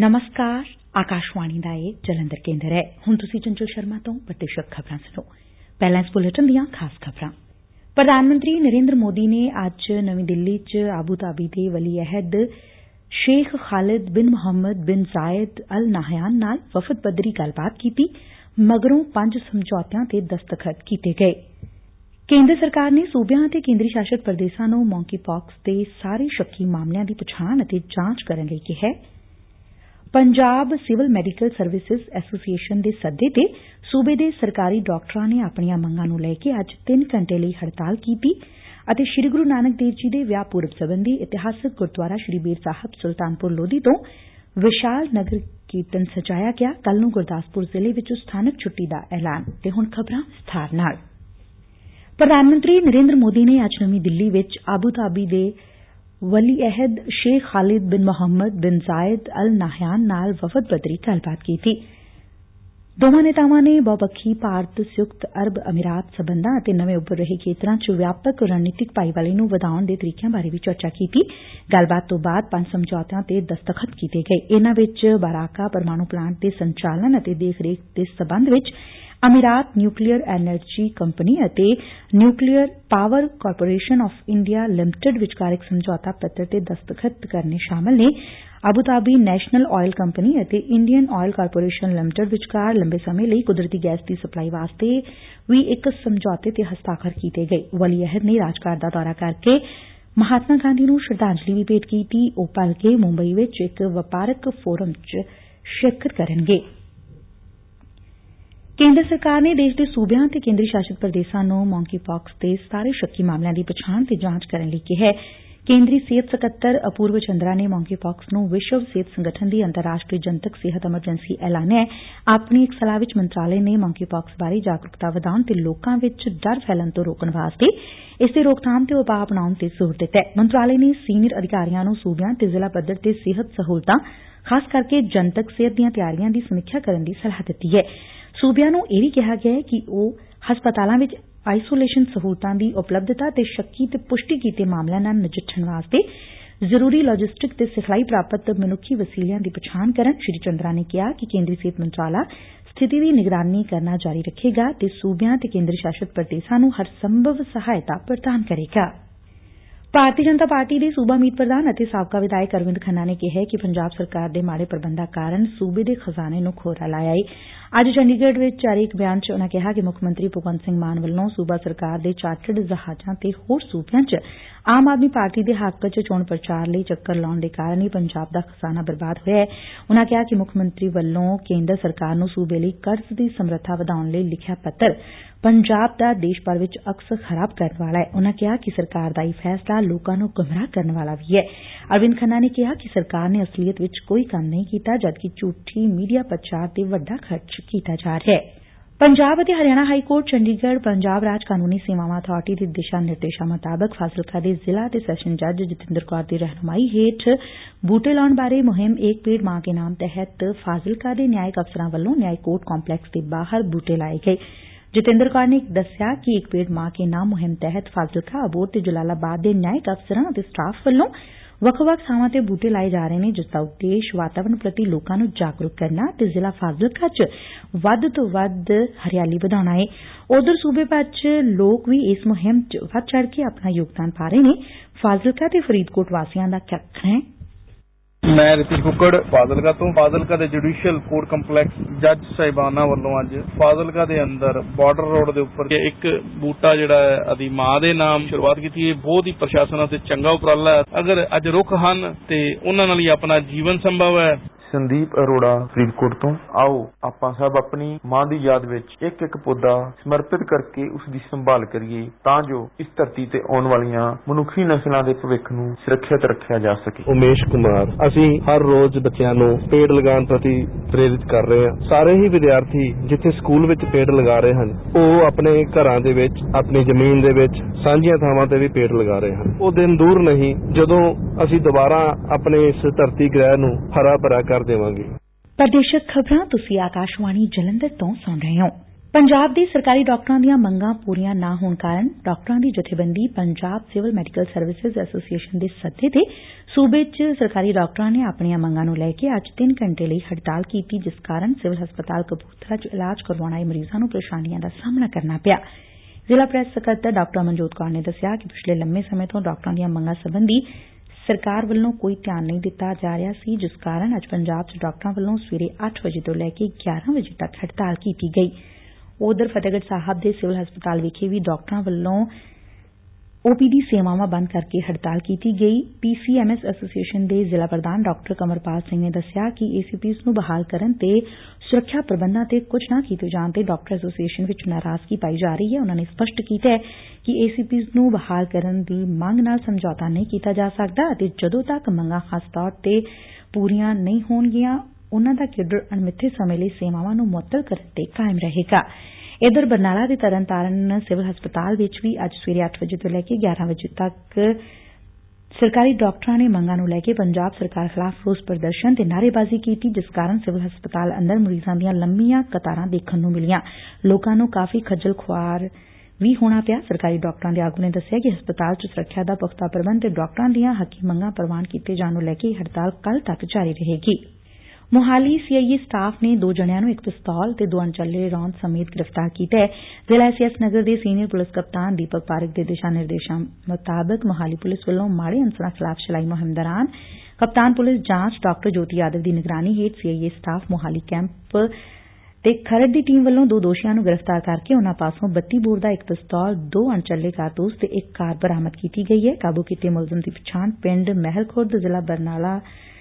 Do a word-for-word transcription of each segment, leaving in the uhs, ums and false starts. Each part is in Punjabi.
ਨਮਸਕਾਰ ਆਕਾਸ਼ਵਾਣੀ ਦਾ ਇਹ ਜਲੰਧਰ ਕੇਂਦਰ ਹੈ। ਹੁਣ ਤੁਸੀਂ ਚੰਚਲ ਸ਼ਰਮਾ ਤੋਂ ਪ੍ਰਤੀਸ਼ਤ ਖਬਰਾਂ ਸੁਣੋ। ਪਹਿਲਾਂ ਇਸ ਬੁਲੇਟਿਨ ਦੀਆਂ ਖਾਸ ਖਬਰਾਂ। ਪ੍ਰਧਾਨ ਮੰਤਰੀ ਨਰਿੰਦਰ ਮੋਦੀ ਨੇ ਅੱਜ ਨਵੀਂ ਦਿੱਲੀ ਚ ਆਬੂ ਧਾਬੀ ਦੇ ਵਲੀ ਅਹਿਦ ਸ਼ੇਖ ਖਾਲਿਦ ਬਿਨ ਮੁਹੰਮਦ ਬਿਨ ਜ਼ਾਇਦ ਅਲ ਨਾਹਯਾਨ ਨਾਲ ਵਫ਼ਦ ਪੱਧਰੀ ਗੱਲਬਾਤ ਕੀਤੀ। ਮਗਰੋਂ ਪੰਜ ਸਮਝੌਤਿਆਂ ਤੇ ਦਸਤਖਤ ਕੀਤੇ ਗਏ। ਕੇਂਦਰ ਸਰਕਾਰ ਨੇ ਸੂਬਿਆਂ ਅਤੇ ਕੇਂਦਰੀ ਸ਼ਾਸਤ ਪ੍ਰਦੇਸ਼ਾਂ ਨੂੰ ਮੌਂਕੀ ਪਾਕਸ ਦੇ ਸਾਰੇ ਸ਼ੱਕੀ ਮਾਮਲਿਆਂ ਦੀ ਪਛਾਣ ਅਤੇ ਜਾਂਚ ਕਰਨ ਲਈ ਕਿਹੈ। Punjab civil medical services association ਦੇ ਸੱਦੇ ਤੇ ਸੂਬੇ ਦੇ ਸਰਕਾਰੀ ਡਾਕਟਰਾਂ ਨੇ ਆਪਣੀਆਂ ਮੰਗਾਂ ਨੂੰ ਲੈ ਕੇ ਅੱਜ ਤਿੰਨ ਘੰਟੇ ਲਈ ਹੜਤਾਲ ਕੀਤੀ ਅਤੇ ਸ੍ਰੀ ਗੁਰੂ ਨਾਨਕ ਦੇਵ ਜੀ ਦੇ ਵਿਆਹ ਪੁਰਬ ਸਬੰਧੀ ਇਤਿਹਾਸਕ ਗੁਰਦੁਆਰਾ ਸ੍ਰੀ ਬੇਰ ਸਾਹਿਬ ਸੁਲਤਾਨਪੁਰ ਲੋਧੀ ਤੋਂ ਵਿਸ਼ਾਲ ਨਗਰ ਕੀਰਤਨ ਸਜਾਇਆ ਗਿਆ। ਕੱਲ੍ਹ ਨੂੰ ਗੁਰਦਾਸਪੁਰ ਜ਼ਿਲ੍ਹੇ ਵਿਚ ਸਥਾਨਕ ਛੁੱਟੀ ਦਾ ਐਲਾਨ। ਤੇ ਹੁਣ ਖ਼ਬਰਾਂ ਵਿਸਥਾਰ ਨਾਲ। ਪ੍ਰਧਾਨ ਮੰਤਰੀ ਨਰਿੰਦਰ ਮੋਦੀ ਨੇ ਅੱਜ ਨਵੀਂ ਦਿੱਲੀ ਵਿਚ ਆਬੂ ਧਾਬੀ ਦੇ ਵਲੀ ਅਹਿਦ ਸ਼ੇਖ ਖਾਲਿਦ ਬਿਨ ਮੁਹੰਮਦ ਬਿਨ ਜ਼ਾਇਦ ਅਲ ਨਾਹਯਾਨ ਨਾਲ ਵਫ਼ਦ ਪੱਧਰੀ ਗੱਲਬਾਤ ਕੀਤੀ। ਦੋਵਾਂ ਨੇਤਾਵਾਂ ਨੇ ਬਹੁਪੱਖੀ ਭਾਰਤ ਸੰਯੁਕਤ ਅਰਬ ਅਮੀਰਾਤ ਸਬੰਧਾਂ ਅਤੇ ਨਵੇਂ ਉੱਭਰ ਰਹੇ ਖੇਤਰਾਂ ਚ ਵਿਆਪਕ ਰਣਨੀਤਿਕ ਭਾਈਵਾਲੀ ਨੂੰ ਵਧਾਉਣ ਦੇ ਤਰੀਕਿਆਂ ਬਾਰੇ ਵੀ ਚਰਚਾ ਕੀਤੀ। ਗੱਲਬਾਤ ਤੋਂ ਬਾਅਦ ਪੰਜ ਸਮਝੌਤਿਆਂ ਤੇ ਦਸਤਖਤ ਕੀਤੇ ਗਏ। ਇਨ੍ਹਾਂ ਵਿਚ ਬਾਰਾਕਾ ਪਰਮਾਣੂ ਪਲਾਂਟ ਦੇ ਸੰਚਾਲਨ ਅਤੇ ਦੇਖ ਰੇਖ ਦੇ ਸਬੰਧ ਵਿਚ ਅਮੀਰਾਤ ਨਿਊਕਲੀਅਰ ਐਨਰਜੀ ਕੰਪਨੀ ਅਤੇ nuclear power corporation of India limited ਵਿਚਕਾਰ ਇਕ ਸਮਝੌਤਾ ਪੱਤਰ ਤੇ ਦਸਤਖਤ ਕਰਨੇ ਸ਼ਾਮਲ ਨੇ। Abu Dhabi national oil company ਅਤੇ ਇੰਡੀਅਨ ਆਇਲ ਕਾਰਪੋਰੇਸ਼ਨ ਲਿਮਟਿਡ ਵਿਚਕਾਰ ਲੰਬੇ ਸਮੇਂ ਲਈ ਕੁਦਰਤੀ ਗੈਸ ਦੀ ਸਪਲਾਈ ਵਾਸਤੇ ਵੀ ਇਕ ਸਮਝੌਤੇ ਤੇ ਹਸਤਾਖਰ ਕੀਤੇ ਗਏ। ਵਲੀ ਅਹਿਦ ਨੇ ਰਾਜਘਾਟ ਦਾ ਦੌਰਾ ਕਰਕੇ ਮਹਾਤਮਾ ਗਾਂਧੀ ਨੂੰ ਸ਼ਰਧਾਂਜਲੀ ਵੀ ਭੇਟ ਕੀਤੀ। ਉਹ ਭਲਕੇ ਮੁੰਬਈ ਵਿਚ ਇਕ ਵਪਾਰਕ ਫੋਰਮ ਚ ਸ਼ਿਰਕਤ ਕਰਨਗੇ। ਕੇਂਦਰ ਸਰਕਾਰ ਨੇ ਦੇਸ਼ ਦੇ ਸੂਬਿਆਂ ਤੇ ਕੇਂਦਰੀ ਸ਼ਾਸਤ ਪ੍ਰਦੇਸ਼ਾਂ ਨੂੰ ਮੌਂਕੀ ਪਾਕਸ ਦੇ ਸਾਰੇ ਸ਼ੱਕੀ ਮਾਮਲਿਆਂ ਦੀ ਪਛਾਣ ਤੇ ਜਾਂਚ ਕਰਨ ਲਈ ਕਿਹੈ। ਕੇਂਦਰੀ ਸਿਹਤ ਸਕੱਤਰ ਅਪੂਰਵ ਚੰਦਰਾ ਨੇ ਮੌਂਕੀ ਪਾਕਸ ਨੂੰ ਵਿਸ਼ਵ ਸਿਹਤ ਸੰਗਠਨ ਦੀ ਅੰਤਰਰਾਸ਼ਟਰੀ ਜਨਤਕ ਸਿਹਤ ਐਮਰਜੈਂਸੀ ਐਲਾਨਿਐ। ਆਪਣੀ ਇਕ ਸਲਾਹ ਵਿਚ ਮੰਤਰਾਲੇ ਨੇ ਮੌਂਕੀ ਪਾਕਸ ਬਾਰੇ ਜਾਗਰੂਕਤਾ ਵਧਾਉਣ ਤੇ ਲੋਕਾਂ ਵਿਚ ਡਰ ਫੈਲਣ ਤੋਂ ਰੋਕਣ ਵਾਸਤੇ ਇਸ ਦੀ ਰੋਕਥਾਮ ਤੇ ਉਪਾਅ ਅਪਣਾਉਣ ਤੇ ਜ਼ੋਰ ਦਿੱਤੈ। ਮੰਤਰਾਲੇ ਨੇ ਸੀਨੀਅਰ ਅਧਿਕਾਰੀਆਂ ਨੂੰ ਸੂਬਿਆਂ ਤੇ ਜ਼ਿਲ੍ਹਾ ਪੱਧਰ ਤੇ ਸਿਹਤ ਸਹੂਲਤਾਂ ਖਾਸ ਕਰਕੇ ਜਨਤਕ ਸਿਹਤ ਦੀਆਂ ਤਿਆਰੀਆਂ ਦੀ ਸਮੀਖਿਆ ਕਰਨ ਦੀ ਸਲਾਹ ਦਿੱਤੀ ਐ। ਸੂਬਿਆਂ ਨੂੰ ਇਹ ਵੀ ਕਿਹਾ ਗਿਐ ਕਿ ਉਹ ਹਸਪਤਾਲਾਂ ਵਿਚ ਆਈਸੋਲੇਸ਼ਨ ਸਹੂਲਤਾਂ ਦੀ ਉਪਲਬਧਤਾ ਤੇ ਸ਼ੱਕੀ ਤੇ ਪੁਸ਼ਟੀ ਕੀਤੇ ਮਾਮਲਿਆਂ ਨਾਲ ਨਜਿੱਠਣ ਵਾਸਤੇ ਜ਼ਰੂਰੀ ਲੌਜਿਸਟਿਕ ਤੇ ਸਿਖਲਾਈ ਪ੍ਰਾਪਤ ਮਨੁੱਖੀ ਵਸੀਲਿਆਂ ਦੀ ਪਛਾਣ ਕਰਨ। ਸ੍ਰੀ ਚੰਦਰਾ ਨੇ ਕਿਹਾ ਕਿ ਕੇਂਦਰੀ ਸਿਹਤ ਮੰਤਰਾਲਾ ਸਥਿਤੀ ਦੀ ਨਿਗਰਾਨੀ ਕਰਨਾ ਜਾਰੀ ਰੱਖੇਗਾ ਤੇ ਸੂਬਿਆਂ ਤੇ ਕੇਂਦਰ ਸ਼ਾਸਤ ਪ੍ਰਦੇਸ਼ਾਂ ਨੂੰ ਹਰ ਸੰਭਵ ਸਹਾਇਤਾ ਪ੍ਰਦਾਨ ਕਰੇਗਾ। ਭਾਰਤੀ ਜਨਤਾ ਪਾਰਟੀ ਦੇ ਸੂਬਾ ਮੀਤ ਪ੍ਰਧਾਨ ਅਤੇ ਸਾਬਕਾ ਵਿਧਾਇਕ ਅਰਵਿੰਦ ਖੰਨਾ ਨੇ ਕਿਹੈ ਕਿ ਪੰਜਾਬ ਸਰਕਾਰ ਦੇ ਮਾੜੇ ਪ੍ਰਬੰਧਾਂ ਕਾਰਨ ਸੂਬੇ ਦੇ ਖਜ਼ਾਨੇ ਨੂੰ ਖੋਰਾ ਲਾਇਆ ਏ। ਅੱਜ ਚੰਡੀਗੜ੍ਹ ਵਿਚ ਜਾਰੀ ਇਕ ਬਿਆਨ ਚ ਉਨੂਾਂ ਕਿਹਾ ਕਿ ਮੁੱਖ ਮੰਤਰੀ ਭਗਵੰਤ ਸਿੰਘ ਮਾਨ ਵੱਲੋਂ ਸੂਬਾ ਸਰਕਾਰ ਦੇ ਚਾਰਟਰਡ ਜਹਾਜ਼ਾਂ ਤੇ ਹੋਰ ਸੂਬਿਆਂ ਚ ਆਮ ਆਦਮੀ ਪਾਰਟੀ ਦੇ ਹੱਕ ਚ ਚੋਣ ਪ੍ਰਚਾਰ ਲਈ ਚੱਕਰ ਲਾਉਣ ਦੇ ਕਾਰਨ ਹੀ ਪੰਜਾਬ ਦਾ ਖਜ਼ਾਨਾ ਬਰਬਾਦ ਹੋਇਐ। ਉਨੂਾਂ ਕਿਹਾ ਕਿ ਮੁੱਖ ਮੰਤਰੀ ਵੱਲੋਂ ਕੇਂਦਰ ਸਰਕਾਰ ਨੂੰ ਸੂਬੇ ਲਈ ਕਰਜ਼ ਦੀ ਸਮਰੱਥਾ ਵਧਾਉਣ ਲਈ ਲਿਖਿਆ ਪੱਤਰ ਪੰਜਾਬ ਦਾ ਦੇਸ਼ ਭਰ ਵਿਚ ਅਕਸ ਖਰਾਬ ਕਰਨ ਵਾਲਾ ਏ। ਉਨੂਾਂ ਕਿਹਾ ਕਿ ਸਰਕਾਰ ਦਾ ਇਹ ਫੈਸਲਾ ਲੋਕਾਂ ਨੂੰ ਗੁੰਮਰਾਹ ਕਰਨ ਵਾਲਾ ਵੀ ਏ। ਅਰਵਿੰਦ ਖੰਨਾ ਨੇ ਕਿਹਾ ਕਿ ਸਰਕਾਰ ਨੇ ਅਸਲੀਅਤ ਵਿਚ ਕੋਈ ਕੰਮ ਨਹੀਂ ਕੀਤਾ ਜਦਕਿ ਝੂਠੀ ਮੀਡੀਆ ਪ੍ਰਚਾਰ ਤੇ ਵੱਡਾ ਖਰਚ ਕੀਤਾ ਜਾ ਰਿਹੈ। ਪੰਜਾਬ ਅਤੇ ਹਰਿਆਣਾ ਹਾਈ ਕੋਰਟ ਚੰਡੀਗੜ੍ਹ ਪੰਜਾਬ ਰਾਜ ਕਾਨੂੰਨੀ ਸੇਵਾਵਾਂ ਅਥਾਰਟੀ ਦੇ ਦਿਸ਼ਾ ਨਿਰਦੇਸ਼ਾਂ ਮੁਤਾਬਕ ਫਾਜ਼ਿਲਕਾ ਦੇ ਜ਼ਿਲ੍ਹਾ ਤੇ ਸੈਸ਼ਨ ਜੱਜ ਜਤਿੰਦਰ ਕੌਰ ਦੀ ਰਹਿਨੁਮਾਈ ਹੇਠ ਬੂਟੇ ਲਾਉਣ ਬਾਰੇ ਮੁਹਿੰਮ ਏਕ ਪੇੜ ਮਾਂ ਕੇ ਨਾਮ ਤਹਿਤ ਫਾਜ਼ਿਲਕਾ ਦੇ ਨਿਆਇਕ ਅਫਸਰਾਂ ਵੱਲੋਂ ਨਿਆਇਕ ਕੋਰਟ ਕੰਪਲੈਕਸ ਦੇ ਬਾਹਰ ਬੂਟੇ ਲਾਏ ਗਏ। ਜਤਿੰਦਰ ਕੌਰ ਨੇ ਦੱਸਿਆ ਕਿ ਏਕ ਪੇੜ ਮਾਂ ਕੇ ਨਾਮ ਮੁਹਿੰਮ ਤਹਿਤ ਫਾਜ਼ਿਲਕਾ, ਅਬੋਹਰ ਤੇ ਜਲਾਲਾਬਾਦ ਦੇ ਨਿਆਇਕ ਅਫਸਰਾਂ ਅਤੇ ਸਟਾਫ ਵੱਲੋਂ ਵੱਖ-ਵੱਖ ਥਾਵਾਂ ਤੇ ਬੂਟੇ ਲਾਏ ਜਾ ਰਹੇ ਨੇ, ਜਿਸ ਦਾ ਉਦੇਸ਼ ਵਾਤਾਵਰਨ ਪ੍ਰਤੀ ਲੋਕਾਂ ਨੂੰ ਜਾਗਰੂਕ ਕਰਨਾ ਤੇ ਜ਼ਿਲ੍ਹਾ ਫਾਜ਼ਿਲਕਾ ਚ ਵੱਧ ਤੋਂ ਵੱਧ ਹਰਿਆਲੀ ਵਧਾਉਣਾ ਏ। ਉਧਰ ਸੂਬੇ ਭਰ ਚ ਲੋਕ ਵੀ ਇਸ ਮੁਹਿੰਮ ਚ ਵੱਧ ਚੜ੍ਹ ਕੇ ਆਪਣਾ ਯੋਗਦਾਨ ਪਾ ਰਹੇ ਨੇ। ਫਾਜ਼ਿਲਕਾ ਤੇ ਫਰੀਦਕੋਟ ਵਾਸੀਆਂ ਦਾ ਕਹਿਣਾ ਹੈ। ਮੈਂ ਰਿਤਿਕ ਕੁੱਕੜ ਫਾਜ਼ਿਲਕਾ ਤੋਂ। ਫਾਜ਼ਿਲਕਾ ਦੇ ਜੁਡੀਸ਼ੀਅਲ ਕੋਰਟ ਕੰਪਲੈਕਸ ਜੱਜ ਸਾਹਿਬਾਨਾਂ ਵੱਲੋਂ ਅੱਜ ਫਾਜ਼ਿਲਕਾ ਦੇ ਅੰਦਰ ਬਾਰਡਰ ਰੋਡ ਦੇ ਉੱਪਰ ਇੱਕ ਬੂਟਾ ਜਿਹੜਾ ਹੈ ਆਦੀ ਮਾਂ ਦੇ ਨਾਮ ਸ਼ੁਰੂਆਤ ਕੀਤੀ ਹੈ। ਬਹੁਤ ਹੀ ਪ੍ਰਸ਼ਾਸਨ ਅਤੇ ਚੰਗਾ ਉਪਰਾਲਾ ਹੈ। ਅਗਰ ਅੱਜ ਰੁੱਖ ਹਨ ਤੇ ਉਹਨਾਂ ਨਾਲ ਹੀ ਆਪਣਾ ਜੀਵਨ ਸੰਭਵ ਹੈ। ਸੰਦੀਪ ਅਰੋੜਾ ਫਰੀਦਕੋਟ ਤੋਂ। ਆਓ ਆਪਾਂ ਸਭ ਆਪਣੀ ਮਾਂ ਦੀ ਯਾਦ ਵਿੱਚ ਇੱਕ ਇੱਕ ਪੌਦਾ ਸਮਰਪਿਤ ਕਰਕੇ ਉਸ ਦੀ ਸੰਭਾਲ ਕਰੀਏ ਤਾਂ ਜੋ ਇਸ ਧਰਤੀ ਤੇ ਆਉਣ ਵਾਲੀਆਂ ਮਨੁੱਖੀ ਨਸਲਾਂ ਦੇ ਭਵਿੱਖ ਨੂੰ ਸੁਰੱਖਿਅਤ ਰੱਖਿਆ ਜਾ ਸਕੇ। ਉਮੇਸ਼ ਕੁਮਾਰ। ਅਸੀਂ ਹਰ ਰੋਜ਼ ਬੱਚਿਆਂ ਨੂੰ ਪੇੜ ਲਗਾਉਣ ਪ੍ਰਤੀ ਪ੍ਰੇਰਿਤ ਕਰ ਰਹੇ ਹਾਂ। ਸਾਰੇ ਹੀ ਵਿਦਿਆਰਥੀ ਜਿੱਥੇ ਸਕੂਲ ਵਿੱਚ ਪੇੜ ਲਗਾ ਰਹੇ ਹਨ, ਉਹ ਆਪਣੇ ਘਰਾਂ ਦੇ ਵਿੱਚ, ਆਪਣੀ ਜ਼ਮੀਨ ਦੇ ਵਿੱਚ, ਸਾਂਝੀਆਂ ਥਾਵਾਂ ਤੇ ਵੀ ਪੇੜ ਲਗਾ ਰਹੇ ਹਨ। ਉਹ ਦਿਨ ਦੂਰ ਨਹੀਂ ਜਦੋਂ ਅਸੀਂ ਦੁਬਾਰਾ ਆਪਣੇ ਇਸ ਧਰਤੀ ਗ੍ਰਹਿ ਨੂੰ ਹਰਾ ਭਰਾ ਕਰ ਦੇਵਾਂਗੇ। ਪ੍ਰਦੇਸ਼ਕ ਖਬਰਾਂ ਤੁਸੀਂ ਆਕਾਸ਼ਵਾਣੀ ਜਲੰਧਰ ਤੋਂ ਸੁਣ ਰਹੇ ਹੋ। ਪੰਜਾਬ ਦੇ ਸਰਕਾਰੀ ਡਾਕਟਰਾਂ ਦੀਆਂ ਮੰਗਾਂ ਪੂਰੀਆਂ ਨਾ ਹੋਣ ਕਾਰਨ ਡਾਕਟਰਾਂ ਦੀ ਜਥੇਬੰਦੀ Punjab civil medical services association ਦੇ ਸੱਦੇ ਤੇ ਸੂਬੇ ਚ ਸਰਕਾਰੀ ਡਾਕਟਰਾਂ ਨੇ ਆਪਣੀਆਂ ਮੰਗਾਂ ਨੂੰ ਲੈ ਕੇ ਅੱਜ ਤਿੰਨ ਘੰਟੇ ਲਈ ਹੜਤਾਲ ਕੀਤੀ, ਜਿਸ ਕਾਰਨ ਸਿਵਲ ਹਸਪਤਾਲ ਕਪੂਰਥਲਾ ਚ ਇਲਾਜ ਕਰਵਾਉਣ ਆਏ ਮਰੀਜ਼ਾਂ ਨੂੰ ਪਰੇਸ਼ਾਨੀਆਂ ਦਾ ਸਾਹਮਣਾ ਕਰਨਾ ਪਿਆ। ਜ਼ਿਲ੍ਹਾ ਪ੍ਰੈਸ ਸਕੱਤਰ ਡਾਕਟਰ ਮਨਜੋਤ ਕੌਰ ਨੇ ਦੱਸਿਆ ਕਿ ਪਿਛਲੇ ਲੰਮੇ ਸਮੇਂ ਤੋਂ ਡਾਕਟਰਾਂ ਦੀਆਂ ਮੰਗਾਂ ਸਬੰਧੀ ਸਰਕਾਰ ਵੱਲੋਂ ਕੋਈ ਧਿਆਨ ਨਹੀਂ ਦਿੱਤਾ ਜਾ ਰਿਹਾ ਸੀ, ਜਿਸ ਕਾਰਨ ਅੱਜ ਪੰਜਾਬ ਚ ਡਾਕਟਰਾਂ ਵੱਲੋਂ ਸਵੇਰੇ ਅੱਠ ਵਜੇ ਤੋਂ ਲੈ ਕੇ ਗਿਆਰਾਂ ਵਜੇ ਤੱਕ ਹੜਤਾਲ ਕੀਤੀ ਗਈ। ਉਧਰ ਫਤਿਹਗੜ੍ਹ ਸਾਹਿਬ ਦੇ ਸਿਵਲ ਹਸਪਤਾਲ ਵਿਖੇ ਵੀ ਡਾਕਟਰਾਂ ਵੱਲੋਂ ਓ ਪੀ ਡੀ ਸੇਵਾਵਾਂ ਬੰਦ ਕਰਕੇ ਹੜਤਾਲ ਕੀਤੀ ਗਈ। P C M S association ਦੇ ਜ਼ਿਲ੍ਹਾ ਪ੍ਰਧਾਨ ਡਾਕਟਰ ਕਮਰਪਾਲ ਸਿੰਘ ਨੇ ਦੱਸਿਆ ਕਿ ਏ ਸੀ ਪੀਜ਼ ਨੂੰ ਬਹਾਲ ਕਰਨ ਤੇ ਸੁਰੱਖਿਆ ਪ੍ਰਬੰਧਾਂ ਤੇ ਕੁਝ ਨਾ ਕੀਤੇ ਜਾਣ ਤੇ ਡਾਕਟਰ ਐਸੋਸੀਏਸ਼ਨ ਵਿੱਚ ਨਾਰਾਜ਼ਗੀ ਪਾਈ ਜਾ ਰਹੀ ਹੈ। ਉਨੂਾਂ ਨੇ ਸਪਸ਼ਟ ਕੀਤਾ ਕਿ ਏ ਸੀ ਪੀਜ਼ ਨੂੰ ਬਹਾਲ ਕਰਨ ਦੀ ਮੰਗ ਨਾਲ ਸਮਝੌਤਾ ਨਹੀਂ ਕੀਤਾ ਜਾ ਸਕਦਾ ਅਤੇ ਜਦੋਂ ਤੱਕ ਮੰਗਾਂ ਖਾਸ ਤੌਰ ਤੇ ਪੂਰੀਆਂ ਨਹੀਂ ਹੋਣਗੀਆਂ ਉਨੂਾਂ ਦਾ ਕੇਡਰ ਅਣਮਿੱਥੇ ਸਮੇਂ ਲਈ ਸੇਵਾਵਾਂ ਨੂੰ ਮੁਅੱਤਲ ਕਰਨ ਤੇ ਕਾਇਮ ਰਹੇਗਾ। ਇਧਰ ਬਰਨਾਲਾ ਦੇ ਤਰਨਤਾਰਨ ਸਿਵਲ ਹਸਪਤਾਲ ਵਿੱਚ ਵੀ ਅੱਜ ਸਵੇਰੇ ਅੱਠ ਵਜੇ ਤੋਂ ਲੈ ਕੇ ਗਿਆਰਾਂ ਵਜੇ ਤੱਕ ਸਰਕਾਰੀ ਡਾਕਟਰਾਂ ਨੇ ਮੰਗਾਂ ਨੂੰ ਲੈ ਕੇ ਪੰਜਾਬ ਸਰਕਾਰ ਖਿਲਾਫ਼ ਰੋਸ ਪ੍ਰਦਰਸ਼ਨ ਤੇ ਨਾਅਰੇਬਾਜ਼ੀ ਕੀਤੀ, ਜਿਸ ਕਾਰਨ ਸਿਵਲ ਹਸਪਤਾਲ ਅੰਦਰ ਮਰੀਜ਼ਾਂ ਦੀਆਂ ਲੰਮੀਆਂ ਕਤਾਰਾਂ ਦੇਖਣ ਨੂੰ ਮਿਲੀਆਂ। ਲੋਕਾਂ ਨੂੰ ਕਾਫ਼ੀ ਖੱਜਲ ਖੁਆਰ ਵੀ ਹੋਣਾ ਪਿਆ। ਸਰਕਾਰੀ ਡਾਕਟਰਾਂ ਦੇ ਆਗੂ ਨੇ ਦੱਸਿਆ ਕਿ ਹਸਪਤਾਲ ਚ ਸੁਰੱਖਿਆ ਦਾ ਪੁਖਤਾ ਪ੍ਰਬੰਧ ਤੇ ਡਾਕਟਰਾਂ ਦੀਆਂ ਹੱਕੀ ਮੰਗਾਂ ਪ੍ਰਵਾਨ ਕੀਤੇ ਜਾਣ ਨੂੰ ਲੈ ਕੇ ਹੜਤਾਲ ਕੱਲ੍ਹ ਤੱਕ ਜਾਰੀ ਰਹੇਗੀ। ਮੋਹਾਲੀ ਸੀ ਆਈ ਏ ਸਟਾਫ ਨੇ ਦੋ ਜਣਿਆਂ ਨੂੰ ਇੱਕ ਪਿਸਤੌਲ ਤੇ ਦੋ ਅਣਚੱਲੇ ਰੌਂਦ ਸਮੇਤ ਗ੍ਰਿਫਤਾਰ ਕੀਤਾ ਹੈ। ਜ਼ਿਲ੍ਹਾ ਐਸ ਏ ਐਸ ਨਗਰ ਦੇ ਸੀਨੀਅਰ ਪੁਲਿਸ ਕਪਤਾਨ ਦੀਪਕ ਪਾਰਕ ਦੇ ਦਿਸ਼ਾ ਨਿਰਦੇਸ਼ਾਂ ਮੁਤਾਬਕ ਮੋਹਾਲੀ ਪੁਲਿਸ ਵੱਲੋਂ ਮਾੜੇ ਅਨਸਰਾਂ ਖਿਲਾਫ਼ ਚਲਾਈ ਮੁਹਿੰਮ ਦੌਰਾਨ ਕਪਤਾਨ ਪੁਲਿਸ ਜਾਂਚ ਡਾਕਟਰ ਜੋਤੀ ਯਾਦਵ ਦੀ ਨਿਗਰਾਨੀ ਹੇਠ C I A staff Mohali camp ਤੇ ਖਰੜ ਦੀ ਟੀਮ ਵੱਲੋਂ ਦੋ ਦੋਸ਼ੀਆਂ ਨੂੰ ਗ੍ਰਿਫਤਾਰ ਕਰਕੇ ਉਨੂਾਂ ਪਾਸੋਂ ਬੱਤੀ ਬੋਰ ਦਾ ਇੱਕ ਪਿਸਤੌਲ, ਦੋ ਅਣਚੱਲੇ ਕਾਰਤੂਸ ਤੇ ਇੱਕ ਕਾਰ ਬਰਾਮਦ ਕੀਤੀ ਗਈ ਹੈ। ਕਾਬੂ ਕੀਤੇ ਮੁਲਜ਼ਮ ਦੀ ਪਛਾਣ ਪਿੰਡ ਮਹਿਲ ਖੁਰਦ ਜ਼ਿਲ੍ਹਾ ਬਰਨਾਲਾ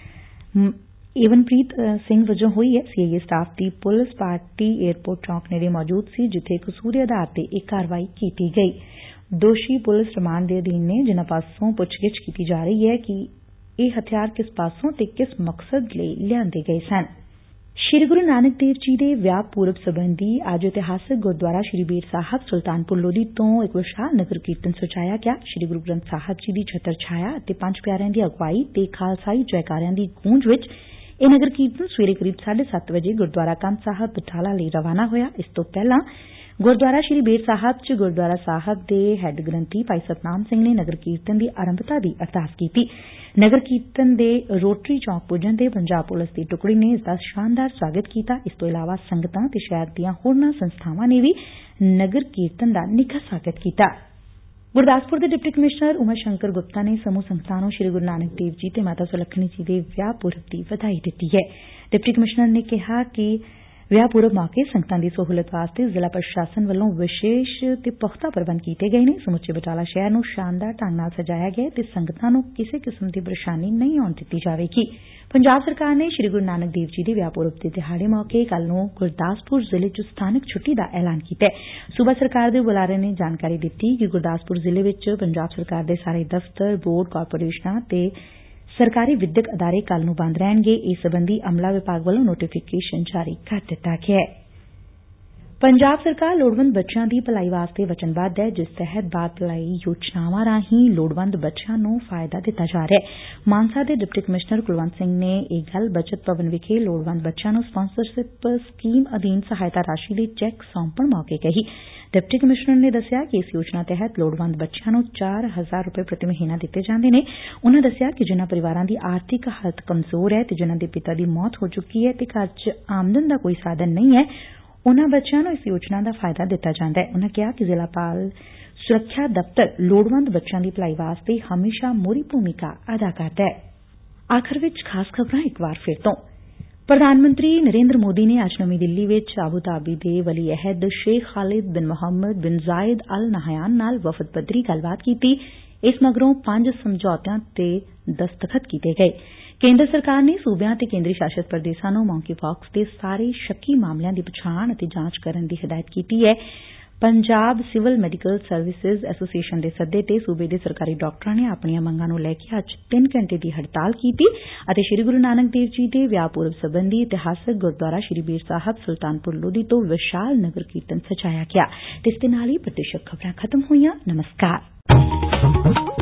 ਏਵਨਪ੍ਰੀਤ ਸਿੰਘ ਵਜੋਂ ਹੋਈ ਹੈ। ਸੀ I A staff the police party airport ਚੌਂਕ ਨੇੜੇ ਮੌਜੂਦ ਸੀ, ਜਿੱਥੇ ਕਸੂਰ ਦੇ ਆਧਾਰ ਤੇ ਇਹ ਕਾਰਵਾਈ ਕੀਤੀ ਗਈ। ਦੋਸ਼ੀ ਪੁਲਿਸ ਰਿਮਾਂਡ ਦੇ ਅਧੀਨ ਨੇ, ਜਿਨ੍ਹਾਂ ਪਾਸੋਂ ਪੁੱਛਗਿੱਛ ਕੀਤੀ ਜਾ ਰਹੀ ਹੈ ਕਿ ਇਹ ਹਥਿਆਰ ਕਿਸ ਪਾਸੋਂ ਤੇ ਕਿਸ ਮਕਸਦ ਲਈ ਲਿਆਂਦੇ ਗਏ ਸਨ। ਸ੍ਰੀ ਗੁਰੂ ਨਾਨਕ ਦੇਵ ਜੀ ਦੇ ਵਿਆਹ ਪੁਰਬ ਸਬੰਧੀ ਅੱਜ ਇਤਿਹਾਸਕ ਗੁਰਦੁਆਰਾ ਸ੍ਰੀ ਬੇਰ ਸਾਹਿਬ ਸੁਲਤਾਨਪੁਰ ਲੋਧੀ ਤੋਂ ਇੱਕ ਵਿਸ਼ਾਲ ਨਗਰ ਕੀਰਤਨ ਸਜਾਇਆ ਗਿਆ। ਸ੍ਰੀ ਗੁਰੂ ਗ੍ਰੰਥ ਸਾਹਿਬ ਜੀ ਦੀ ਛਤਰ ਛਾਇਆ ਅਤੇ ਪੰਜ ਪਿਆਰਿਆਂ ਦੀ ਅਗਵਾਈ ਤੇ ਖਾਲਸਾਈ ਜੈਕਾਰਿਆਂ ਦੀ ਗੂੰਜ ਵਿੱਚ ਇਹ ਨਗਰ ਕੀਰਤਨ ਸਵੇਰੇ ਕਰੀਬ ਸਾਢੇ ਸੱਤ ਵਜੇ ਗੁਰਦੁਆਰਾ ਕੰਧ ਸਾਹਿਬ ਬਟਾਲਾ ਲਈ ਰਵਾਨਾ ਹੋਇਆ। ਇਸ ਤੋਂ ਪਹਿਲਾਂ ਗੁਰਦੁਆਰਾ ਸ੍ਰੀ ਬੇਰ ਸਾਹਿਬ ਚ ਗੁਰਦੁਆਰਾ ਸਾਹਿਬ ਦੇ ਹੈੱਡ ਗ੍ਰੰਥੀ ਭਾਈ ਸਤਨਾਮ ਸਿੰਘ ਨੇ ਨਗਰ ਕੀਰਤਨ ਦੀ ਆਰੰਭਤਾ ਦੀ ਅਰਦਾਸ ਕੀਤੀ। ਨਗਰ ਕੀਰਤਨ ਦੇ ਰੋਟਰੀ ਚੌਂਕ ਪੁੱਜਣ ਤੇ ਪੰਜਾਬ ਪੁਲਿਸ ਦੀ ਟੁਕੜੀ ਨੇ ਇਸ ਦਾ ਸ਼ਾਨਦਾਰ ਸਵਾਗਤ ਕੀਤਾ। ਇਸ ਤੋਂ ਇਲਾਵਾ ਸੰਗਤਾਂ ਤੇ ਸ਼ਹਿਰ ਦੀਆਂ ਹੋਰਨਾਂ ਸੰਸਥਾਵਾਂ ਨੇ ਵੀ ਨਗਰ ਕੀਰਤਨ ਦਾ ਨਿੱਘਾ ਸਵਾਗਤ ਕੀਤਾ। ਗੁਰਦਾਸਪੁਰ ਦੇ ਡਿਪਟੀ ਕਮਿਸ਼ਨਰ ਉਮਾ ਸ਼ੰਕਰ ਗੁਪਤਾ ਨੇ ਸਮੂਹ ਸੰਗਤਾਂ ਨੂੰ ਸ੍ਰੀ ਗੁਰੂ ਨਾਨਕ ਦੇਵ ਜੀ ਤੇ ਮਾਤਾ ਸੁਲੱਖਣੀ ਜੀ ਦੇ ਵਿਆਹ ਪੁਰਬ ਦੀ ਵਧਾਈ ਦਿੱਤੀ ਹੈ। ਡਿਪਟੀ ਕਮਿਸ਼ਨਰ ਨੇ ਕਿਹਾ ਕਿ ਵਿਆਹ ਪੁਰਬ ਮੌਕੇ ਸੰਗਤਾਂ ਦੀ ਸਹੂਲਤ ਵਾਸਤੇ ਜ਼ਿਲ੍ਹਾ ਪ੍ਰਸ਼ਾਸਨ ਵੱਲੋਂ ਵਿਸ਼ੇਸ਼ ਤੇ ਪੁਖਤਾ ਪ੍ਰਬੰਧ ਕੀਤੇ ਗਏ ਨੇ। ਸਮੁੱਚੇ ਬਟਾਲਾ ਸ਼ਹਿਰ ਨੂੰ ਸ਼ਾਨਦਾਰ ਢੰਗ ਨਾਲ ਸਜਾਇਆ ਗਿਆ ਤੇ ਸੰਗਤਾਂ ਨੂੰ ਕਿਸੇ ਕਿਸਮ ਦੀ ਪਰੇਸ਼ਾਨੀ ਨਹੀਂ ਆਉਣ ਦਿੱਤੀ ਜਾਵੇਗੀ। ਪੰਜਾਬ ਸਰਕਾਰ ਨੇ ਸ੍ਰੀ ਗੁਰੂ ਨਾਨਕ ਦੇਵ ਜੀ ਦੇ ਵਿਆਹ ਪੁਰਬ ਦੇ ਦਿਹਾੜੇ ਮੌਕੇ ਕੱਲ੍ਹ ਨੂੰ ਗੁਰਦਾਸਪੁਰ ਜ਼ਿਲ੍ਹੇ ਚ ਸਥਾਨਕ ਛੁੱਟੀ ਦਾ ਐਲਾਨ ਕੀਤਾ ਹੈ। ਸੂਬਾ ਸਰਕਾਰ ਦੇ ਬੁਲਾਰੇ ਨੇ ਜਾਣਕਾਰੀ ਦਿੱਤੀ ਕਿ ਗੁਰਦਾਸਪੁਰ ਜ਼ਿਲ੍ਹੇ ਵਿੱਚ ਪੰਜਾਬ ਸਰਕਾਰ ਦੇ ਸਾਰੇ ਦਫ਼ਤਰ, ਬੋਰਡ, ਕਾਰਪੋਰੇਸ਼ਨਾਂ ਤੇ ਸਰਕਾਰੀ ਵਿਦਿਅਕ ਅਦਾਰੇ ਕੱਲ੍ਹ ਨੂੰ ਬੰਦ ਰਹਿਣਗੇ। ਇਸ ਸਬੰਧੀ ਅਮਲਾ ਵਿਭਾਗ ਵੱਲੋਂ ਨੋਟੀਫਿਕੇਸ਼ਨ ਜਾਰੀ ਕਰ ਦਿੱਤਾ ਗਿਆ ਹੈ। ਪੰਜਾਬ ਸਰਕਾਰ ਲੋੜਵੰਦ ਬੱਚਿਆਂ ਦੀ ਭਲਾਈ ਵਾਸਤੇ ਵਚਨਬੱਧ ਹੈ, ਜਿਸ ਤਹਿਤ ਬਾਲ ਭਲਾਈ ਯੋਜਨਾਵਾਂ ਰਾਹੀਂ ਲੋੜਵੰਦ ਬੱਚਿਆਂ ਨੂੰ ਫਾਇਦਾ ਦਿੱਤਾ ਜਾ ਰਿਹਾ ਹੈ। ਮਾਨਸਾ ਦੇ ਡਿਪਟੀ ਕਮਿਸ਼ਨਰ ਕੁਲਵੰਤ ਸਿੰਘ ਨੇ ਇਹ ਗੱਲ ਬਚਤ ਭਵਨ ਵਿਖੇ ਲੋੜਵੰਦ ਬੱਚਿਆਂ ਨੂੰ ਸਪਾਂਸਰਸ਼ਿਪ ਸਕੀਮ ਅਧੀਨ ਸਹਾਇਤਾ ਰਾਸ਼ੀ ਦੇ ਚੈੱਕ ਸੌਂਪਣ ਮੌਕੇ ਕਹੀ। ਡਿਪਟੀ ਕਮਿਸ਼ਨਰ ਨੇ ਦੱਸਿਆ ਕਿ ਇਸ ਯੋਜਨਾ ਤਹਿਤ ਲੋੜਵੰਦ ਬੱਚਿਆਂ ਨੂੰ ਚਾਰ ਹਜ਼ਾਰ ਰੁਪਏ ਪ੍ਰਤੀ ਮਹੀਨਾ ਦਿੱਤੇ ਜਾਂਦੇ ਨੇ। ਉਨੂਾਂ ਦੱਸਿਆ ਕਿ ਜਿਨ੍ਹਾਂ ਪਰਿਵਾਰਾਂ ਦੀ ਆਰਥਿਕ ਹਾਲਤ ਕਮਜ਼ੋਰ ਹੈ ਤੇ ਜਿਨ੍ਹਾਂ ਦੇ ਪਿਤਾ ਦੀ ਮੌਤ ਹੋ ਚੁੱਕੀ ਹੈ ਤੇ ਘਰ 'ਚ ਆਮਦਨ ਦਾ ਕੋਈ ਸਾਧਨ ਨਹੀਂ ਹੈ, ਉਨੂਾਂ ਬੱਚਿਆਂ ਨੂੰ ਇਸ ਯੋਜਨਾ ਦਾ ਫਾਇਦਾ ਦਿੱਤਾ ਜਾਂਦਾ ਹੈ। ਉਨੂਾਂ ਕਿਹਾ ਕਿ ਜ਼ਿਲ੍ਹਾ ਬਾਲ ਸੁਰੱਖਿਆ ਦਫ਼ਤਰ ਲੋੜਵੰਦ ਬੱਚਿਆਂ ਦੀ ਭਲਾਈ ਵਾਸਤੇ ਹਮੇਸ਼ਾ ਮੋਹਰੀ ਭੂਮਿਕਾ ਅਦਾ ਕਰਦਾ ਹੈ। ਆਖਰ ਵਿੱਚ ਖਾਸ ਖਬਰਾਂ ਇੱਕ ਵਾਰ ਫਿਰ ਤੋਂ। ਪ੍ਰਧਾਨ ਮੰਤਰੀ ਨਰਿੰਦਰ ਮੋਦੀ ਨੇ ਅੱਜ ਨਵੀਂ ਦਿੱਲੀ ਵਿੱਚ ਆਬੂ ਧਾਬੀ ਦੇ ਵਲੀ ਅਹਿਦ ਸ਼ੇਖ ਖਾਲਿਦ ਬਿਨ ਮੁਹੰਮਦ ਬਿਨ ਜ਼ਾਇਦ ਅਲ ਨਹਯਾਨ ਨਾਲ ਵਫਦ ਪੱਧਰੀ ਗੱਲਬਾਤ ਕੀਤੀ। ਇਸ ਮਗਰੋਂ ਪੰਜ ਸਮਝੌਤਿਆਂ ਤੇ ਦਸਤਖਤ ਕੀਤੇ ਗਏ। ਕੇਂਦਰ ਸਰਕਾਰ ਨੇ ਸੂਬਿਆਂ ਤੇ ਕੇਂਦਰੀ ਸ਼ਾਸਤ ਪ੍ਰਦੇਸ਼ਾਂ ਨੂੰ ਮੌਂਕੀਪਾਕਸ ਦੇ ਸਾਰੇ ਸ਼ੱਕੀ ਮਾਮਲਿਆਂ ਦੀ ਪਛਾਣ ਅਤੇ ਜਾਂਚ ਕਰਨ ਦੀ ਹਦਾਇਤ ਕੀਤੀ ਹੈ। Punjab civil medical services association ਦੇ ਸੱਦੇ ਤੇ ਸੂਬੇ ਦੇ ਸਰਕਾਰੀ ਡਾਕਟਰਾਂ ਨੇ ਆਪਣੀਆਂ ਮੰਗਾਂ ਨੂੰ ਲੈ ਕੇ ਅੱਜ ਤਿੰਨ ਘੰਟੇ ਦੀ ਹੜਤਾਲ ਕੀਤੀ ਅਤੇ ਸ੍ਰੀ ਗੁਰੂ ਨਾਨਕ ਦੇਵ ਜੀ ਦੇ ਵਿਆਹ ਪੁਰਬ ਸਬੰਧੀ ਇਤਿਹਾਸਕ ਗੁਰਦੁਆਰਾ ਸ੍ਰੀ ਬੇਰ ਸਾਹਿਬ ਸੁਲਤਾਨਪੁਰ ਲੋਧੀ ਤੋਂ ਵਿਸ਼ਾਲ ਨਗਰ ਕੀਰਤਨ ਸਜਾਇਆ ਗਿਆ। ਇਸ ਦੇ ਨਾਲ ਹੀ ਪ੍ਰਤੀਸ਼ਤ ਖਬਰਾਂ ਖਤਮ ਹੋਈਆਂ। ਨਮਸਕਾਰ।